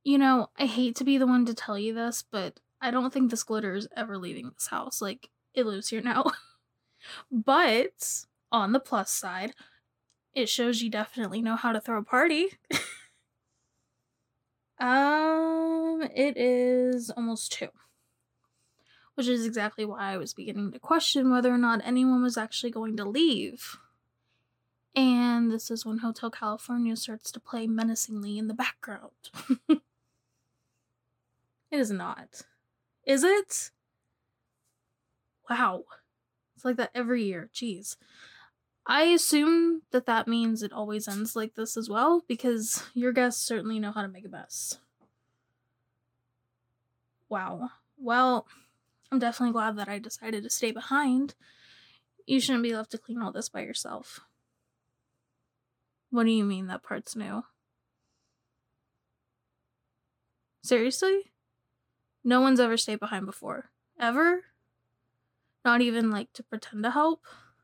I hate to be the one to tell you this, but I don't think this glitter is ever leaving this house. Like, it lives here now. But on the plus side, it shows you definitely know how to throw a party. It is almost 2, which is exactly why I was beginning to question whether or not anyone was actually going to leave. And this is when Hotel California starts to play menacingly in the background. It is not. Is it? Wow. It's like that every year. Jeez. I assume that that means it always ends like this as well, because your guests certainly know how to make a mess. Wow. Well, I'm definitely glad that I decided to stay behind. You shouldn't be left to clean all this by yourself. What do you mean that part's new? Seriously? No one's ever stayed behind before. Ever? Not even, like, to pretend to help?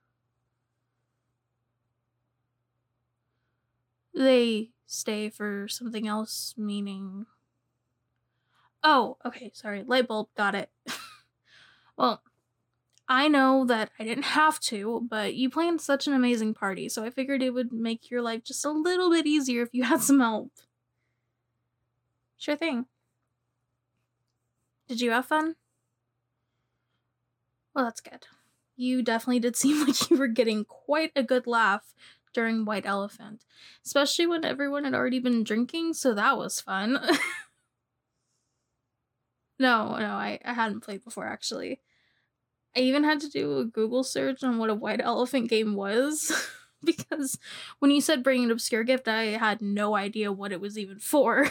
They stay for something else, meaning... Oh, okay, sorry. Light bulb, got it. Well, I know that I didn't have to, but you planned such an amazing party, so I figured it would make your life just a little bit easier if you had some help. Sure thing. Did you have fun? Well, that's good. You definitely did seem like you were getting quite a good laugh during White Elephant, especially when everyone had already been drinking, so that was fun. No, I hadn't played before, actually. I even had to do a Google search on what a White Elephant game was, because when you said bring an obscure gift, I had no idea what it was even for.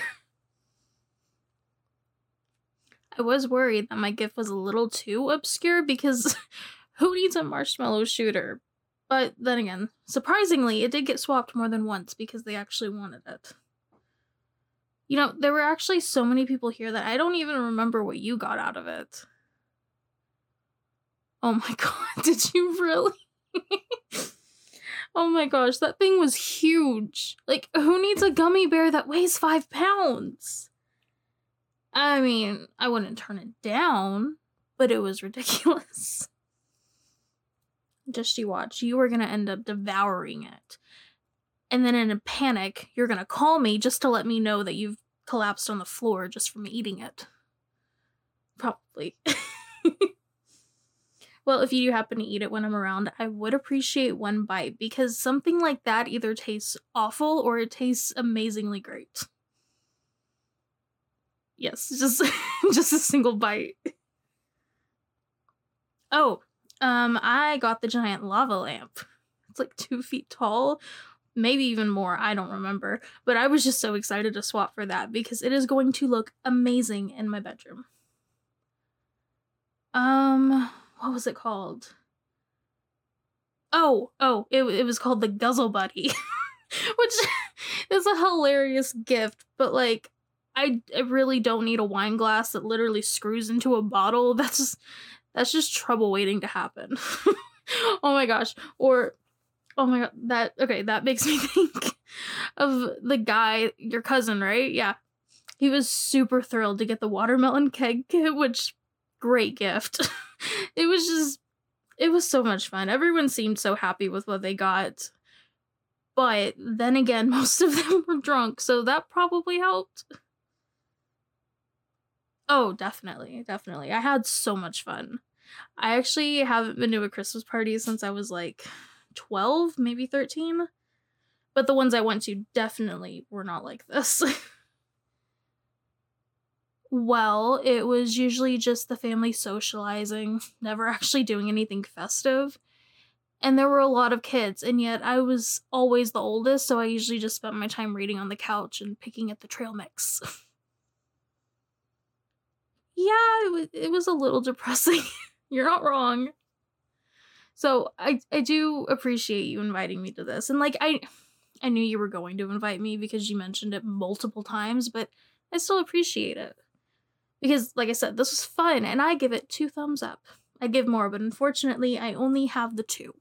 I was worried that my gift was a little too obscure, because who needs a marshmallow shooter? But then again, surprisingly, it did get swapped more than once because they actually wanted it. There were actually so many people here that I don't even remember what you got out of it. Oh my god, did you really? Oh my gosh, that thing was huge. Like, who needs a gummy bear that weighs 5 pounds? I mean, I wouldn't turn it down, but it was ridiculous. Just you watch, you are gonna end up devouring it. And then in a panic, you're gonna call me just to let me know that you've collapsed on the floor just from eating it. Probably. Well, if you do happen to eat it when I'm around, I would appreciate one bite, because something like that either tastes awful or it tastes amazingly great. Yes, just just a single bite. Oh, I got the giant lava lamp. It's like 2 feet tall, maybe even more, I don't remember. But I was just so excited to swap for that because it is going to look amazing in my bedroom. What was it called? It was called the Guzzle Buddy, which is a hilarious gift, but like, I really don't need a wine glass that literally screws into a bottle. That's just trouble waiting to happen. Oh my gosh. Or, oh my god, that makes me think of the guy, your cousin, right? Yeah. He was super thrilled to get the watermelon keg kit, which, great gift. It was so much fun. Everyone seemed so happy with what they got. But then again, most of them were drunk, so that probably helped. Oh, definitely, definitely. I had so much fun. I actually haven't been to a Christmas party since I was like 12, maybe 13. But the ones I went to definitely were not like this. Well, it was usually just the family socializing, never actually doing anything festive. And there were a lot of kids, and yet I was always the oldest, so I usually just spent my time reading on the couch and picking at the trail mix. Yeah, it was a little depressing. You're not wrong. So I do appreciate you inviting me to this. And like, I knew you were going to invite me because you mentioned it multiple times, but I still appreciate it. Because, like I said, this was fun, and I give it 2 thumbs up. I'd give more, but unfortunately, I only have the 2.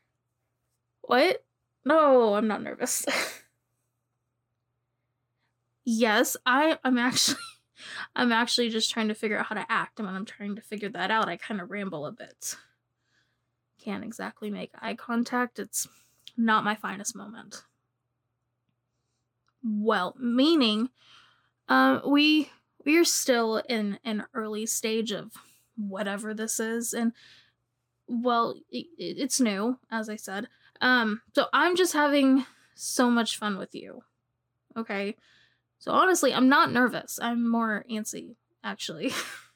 What? No, I'm not nervous. Yes, I'm actually I'm actually just trying to figure out how to act, and when I'm trying to figure that out, I kind of ramble a bit. Can't exactly make eye contact. It's not my finest moment. Well, meaning, we're still in an early stage of whatever this is, and well, it's new, as I said. So I'm just having so much fun with you. Okay, so honestly, I'm not nervous. I'm more antsy, actually.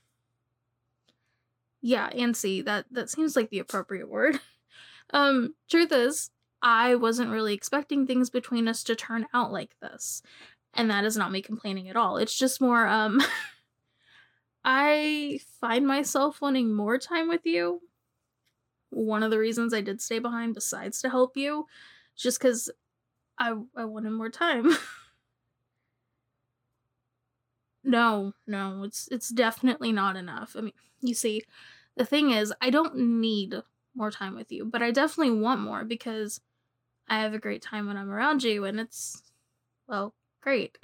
Yeah, antsy. That seems like the appropriate word. Truth is, I wasn't really expecting things between us to turn out like this. And that is not me complaining at all. It's just more, I find myself wanting more time with you. One of the reasons I did stay behind, besides to help you, just because I wanted more time. No, no, it's definitely not enough. I mean, you see, the thing is, I don't need more time with you, but I definitely want more because I have a great time when I'm around you, and it's, well, great.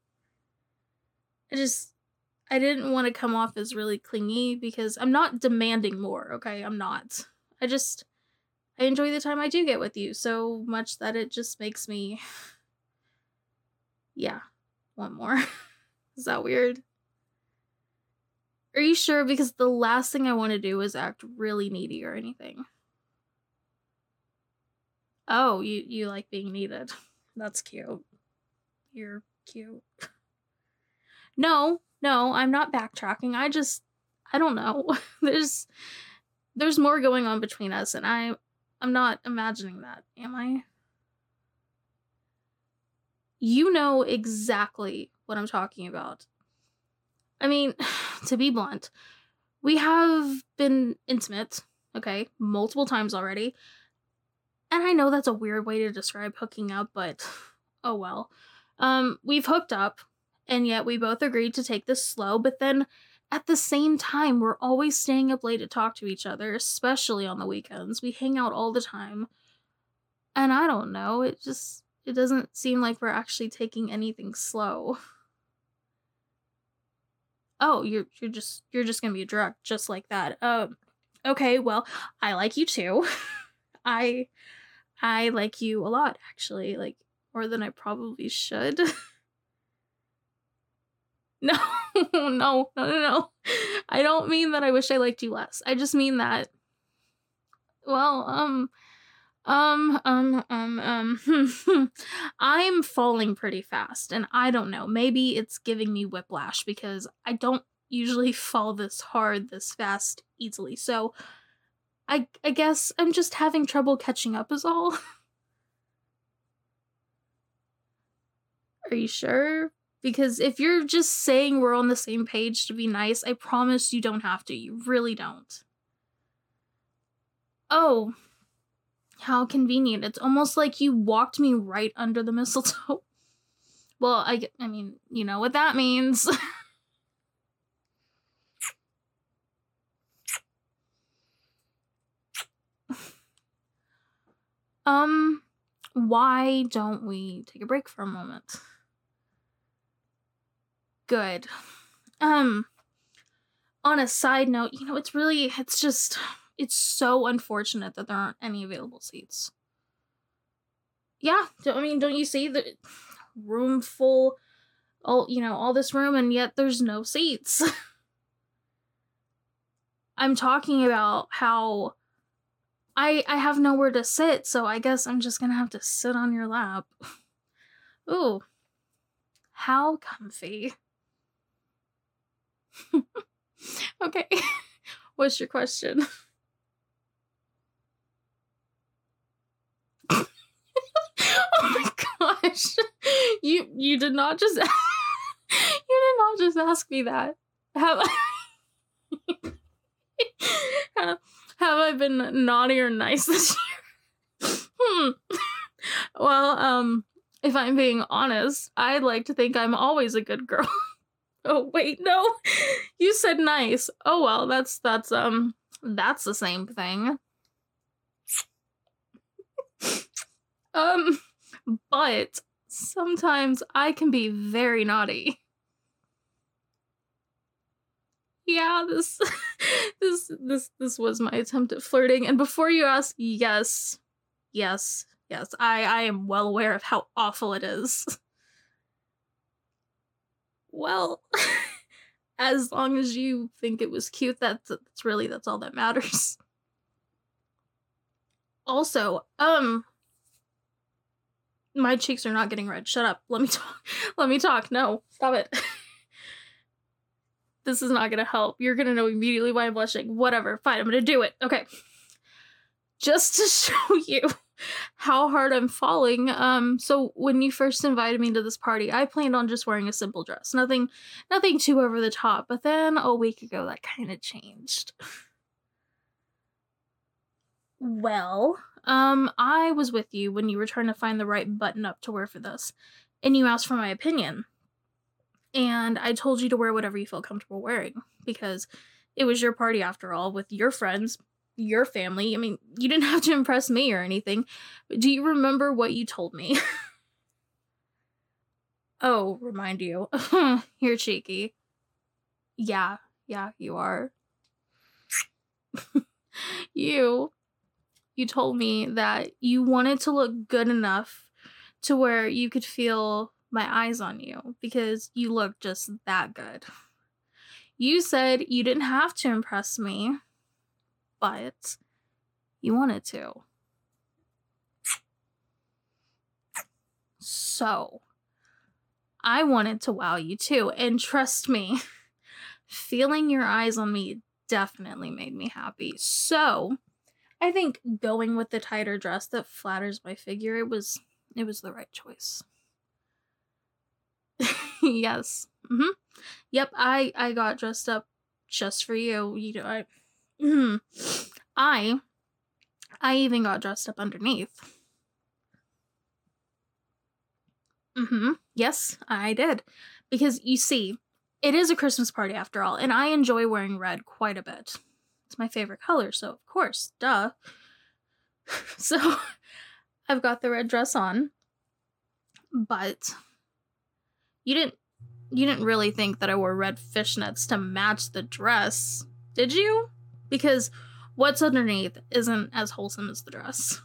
I just I didn't want to come off as really clingy because I'm not demanding more, okay? I'm not. I just I enjoy the time I do get with you so much that it just makes me yeah, want more. Is that weird? Are you sure? Because the last thing I want to do is act really needy or anything. Oh, you like being needed. That's cute. You're cute. No, no, I'm not backtracking. I don't know. There's more going on between us, and I'm not imagining that, am I? You know exactly what I'm talking about. I mean, to be blunt, we have been intimate, okay, multiple times already. And I know that's a weird way to describe hooking up, but oh well. We've hooked up, and yet we both agreed to take this slow, but then at the same time, we're always staying up late to talk to each other, especially on the weekends. We hang out all the time. And I don't know, it doesn't seem like we're actually taking anything slow. Oh, you're just gonna be direct just like that. Okay, well, I like you too. I I like you a lot, actually, like more than I probably should. No, no, no, no, no. I don't mean that I wish I liked you less. I just mean that, well, I'm falling pretty fast, and I don't know. Maybe it's giving me whiplash because I don't usually fall this hard, this fast, easily. So I guess I'm just having trouble catching up, is all. Are you sure? Because if you're just saying we're on the same page to be nice, I promise you don't have to. You really don't. Oh, how convenient. It's almost like you walked me right under the mistletoe. Well, I mean, you know what that means. um, why don't we take a break for a moment? Good. Um, on a side note, it's so unfortunate that there aren't any available seats. Yeah, I mean, don't you see the room full, all this room, and yet there's no seats? I'm talking about how I have nowhere to sit, so I guess I'm just gonna have to sit on your lap. Ooh, how comfy. Okay, what's your question? Oh my gosh, you did not just you did not just ask me that. Have have, have I been naughty or nice this year? Well, if I'm being honest, I'd like to think I'm always a good girl. Oh wait, no. You said nice. Oh well, that's the same thing. Um but Sometimes I can be very naughty. Yeah, this this was my attempt at flirting. And before you ask, yes, yes, I am well aware of how awful it is. Well, as long as you think it was cute, that's all that matters. Also, my cheeks are not getting red. Shut up. Let me talk. Let me talk. No, stop it. This is not gonna help. You're gonna know immediately why I'm blushing. Whatever. Fine, I'm gonna do it. Okay. Just to show you how hard I'm falling, so when you first invited me to this party, I planned on just wearing a simple dress. Nothing too over the top, but then a week ago that kind of changed. Well, I was with you when you were trying to find the right button up to wear for this, and you asked for my opinion. And I told you to wear whatever you feel comfortable wearing because it was your party after all, with your friends, your family. I mean, you didn't have to impress me or anything. But do you remember what you told me? Oh, remind you. You're cheeky. Yeah, you are. You told me that you wanted to look good enough to where you could feel my eyes on you because you look just that good. You said you didn't have to impress me, but you wanted to. So, I wanted to wow you too, and trust me, feeling your eyes on me definitely made me happy. So, I think going with the tighter dress that flatters my figure, it was the right choice. Yes. Yep, I got dressed up just for you. You know, mhm. I I even got dressed up underneath. Yes, I did. Because you see, it is a Christmas party after all, and I enjoy wearing red quite a bit. It's my favorite color, so of course, duh. So, I've got the red dress on, but you didn't really think that I wore red fishnets to match the dress, did you? Because what's underneath isn't as wholesome as the dress.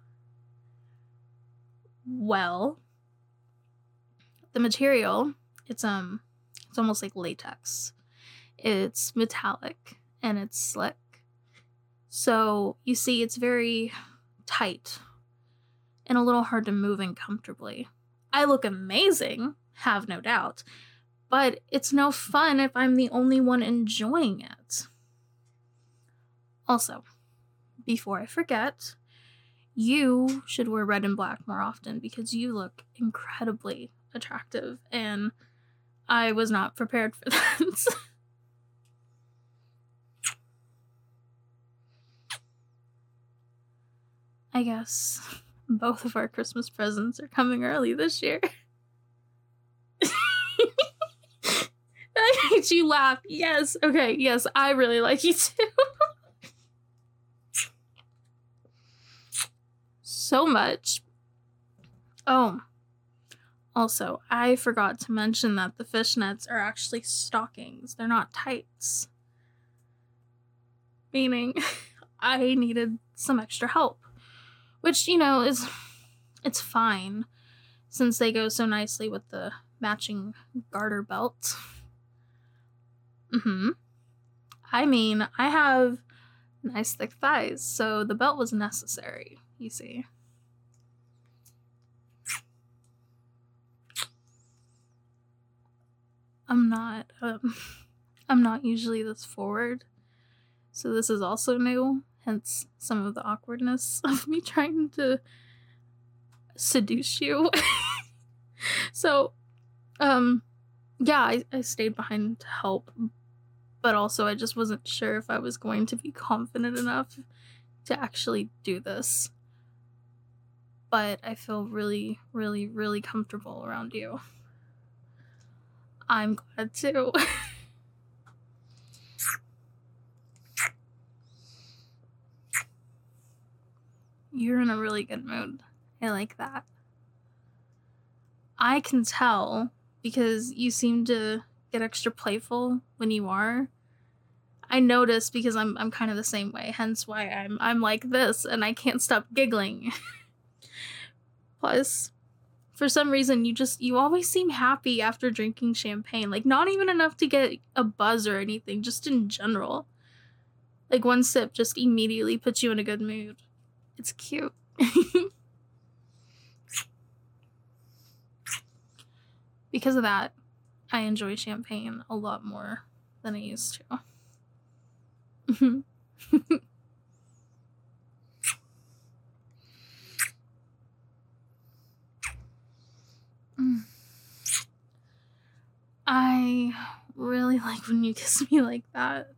Well, the material, it's almost like latex. It's metallic and it's slick. So, you see, it's very tight and a little hard to move in comfortably. I look amazing, have no doubt, but it's no fun if I'm the only one enjoying it. Also, before I forget, you should wear red and black more often because you look incredibly attractive and I was not prepared for that. I guess both of our Christmas presents are coming early this year. I made you laugh. Yes. Okay. Yes, I really like you too. So much. Oh, also, I forgot to mention that the fishnets are actually stockings. They're not tights. Meaning, I needed some extra help. Which, it's fine since they go so nicely with the matching garter belt. I mean, I have nice thick thighs, so the belt was necessary, you see. I'm not, I'm not usually this forward, so this is also new, hence some of the awkwardness of me trying to seduce you. So, yeah, I stayed behind to help, but also I just wasn't sure if I was going to be confident enough to actually do this. But I feel really, really, really comfortable around you. I'm glad too. You're in a really good mood. I like that. I can tell because you seem to get extra playful when you are. I notice because I'm kind of the same way, hence why I'm like this and I can't stop giggling. Plus, for some reason you always seem happy after drinking champagne. Like not even enough to get a buzz or anything, just in general. Like one sip just immediately puts you in a good mood. It's cute. Because of that, I enjoy champagne a lot more than I used to. I really like when you kiss me like that.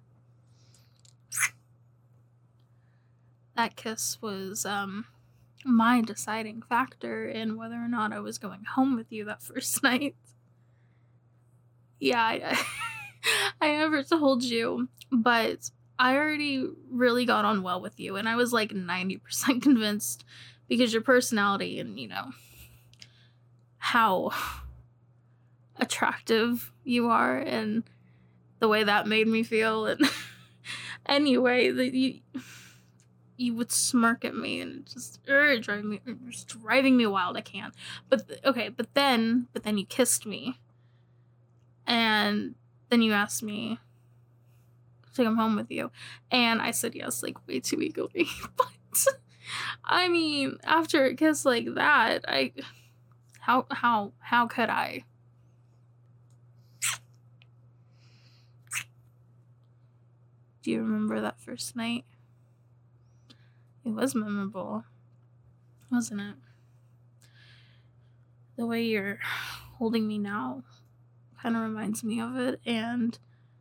That kiss was my deciding factor in whether or not I was going home with you that first night. Yeah, I never told you, but I already really got on well with you, and I was like 90% convinced because your personality and, how attractive you are and the way that made me feel. And anyway, you would smirk at me and just driving me wild. I can't. But then you kissed me, and then you asked me to come home with you, and I said yes, like way too eagerly. But I mean, after a kiss like that, how could I? Do you remember that first night? It was memorable, wasn't it? The way you're holding me now kind of reminds me of it, and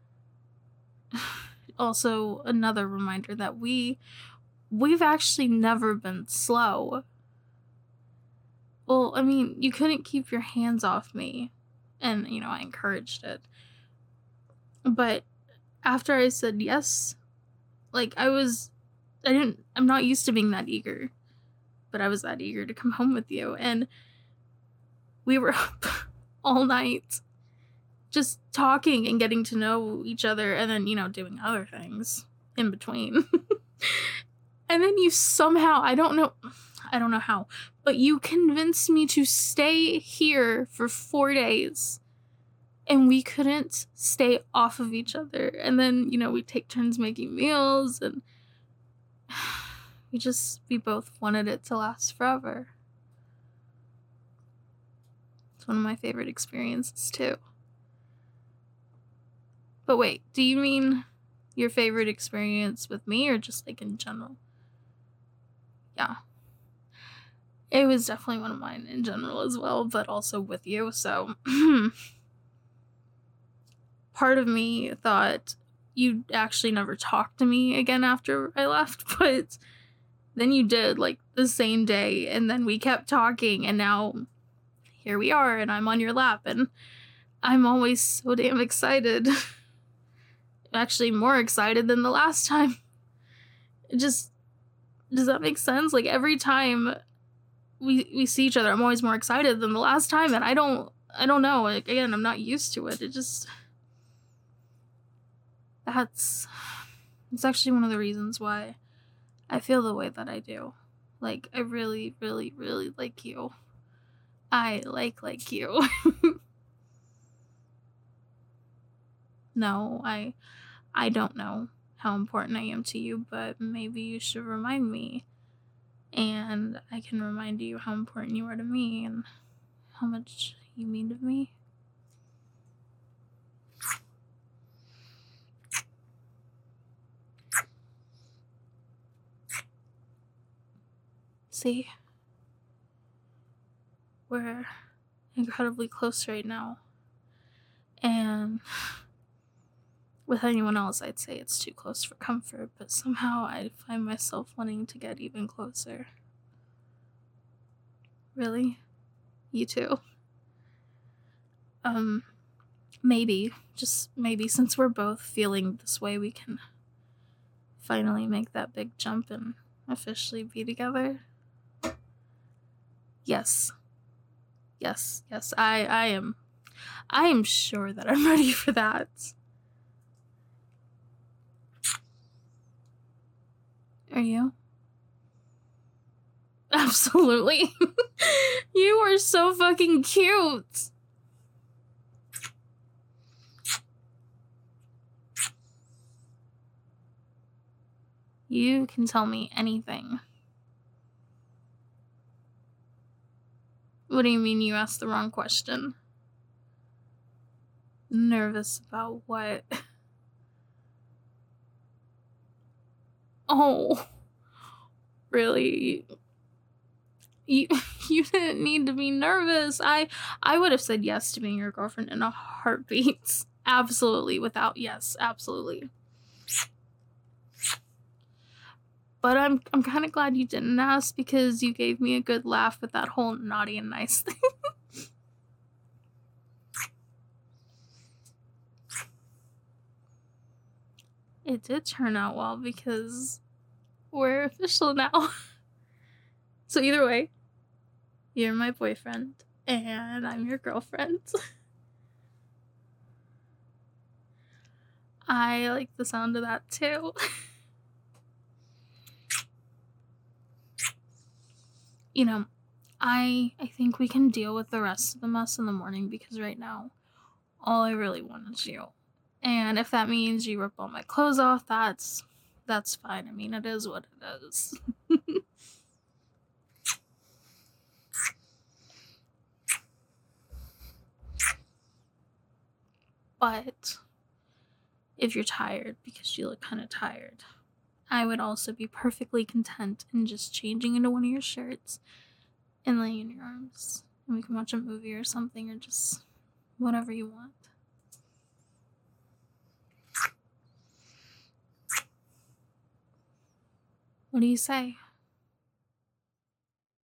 also another reminder that we've actually never been slow. Well, I mean, you couldn't keep your hands off me, and I encouraged it. But after I said yes, like I'm not used to being that eager, but I was that eager to come home with you, and we were up all night just talking and getting to know each other, and then, doing other things in between. And then you somehow, I don't know how, but you convinced me to stay here for 4 days, and we couldn't stay off of each other. And then, we take turns making meals, and we both wanted it to last forever. It's one of my favorite experiences too. But wait, do you mean your favorite experience with me or just like in general? Yeah. It was definitely one of mine in general as well, but also with you. So part of me thought you'd actually never talk to me again after I left, but then you did, like the same day, and then we kept talking, and now here we are, and I'm on your lap, and I'm always so damn excited. Actually more excited than the last time. Does that make sense? Like every time we see each other, I'm always more excited than the last time, and I don't know. Like, again, I'm not used to it. It's actually one of the reasons why I feel the way that I do. Like, I really, really, really like you. I like you. No, I don't know how important I am to you, but maybe you should remind me. And I can remind you how important you are to me and how much you mean to me. See? We're incredibly close right now. And with anyone else, I'd say it's too close for comfort, but somehow I find myself wanting to get even closer. Really? You too? Maybe, just maybe, since we're both feeling this way, we can finally make that big jump and officially be together. Yes. Yes, yes, I am sure that I'm ready for that. Are you? Absolutely. You are so fucking cute. You can tell me anything. What do you mean you asked the wrong question? Nervous about what? Oh, really? You you didn't need to be nervous. I would have said yes to being your girlfriend in a heartbeat. Absolutely, without yes, absolutely. But I'm kind of glad you didn't ask because you gave me a good laugh with that whole naughty and nice thing. It did turn out well because we're official now. So either way, you're my boyfriend and I'm your girlfriend. I like the sound of that too. You know, I think we can deal with the rest of the mess in the morning because right now all I really want is you. And if that means you rip all my clothes off, that's fine. I mean, it is what it is. But if you're tired because you look kind of tired, I would also be perfectly content in just changing into one of your shirts and laying in your arms. And we can watch a movie or something or just whatever you want. What do you say?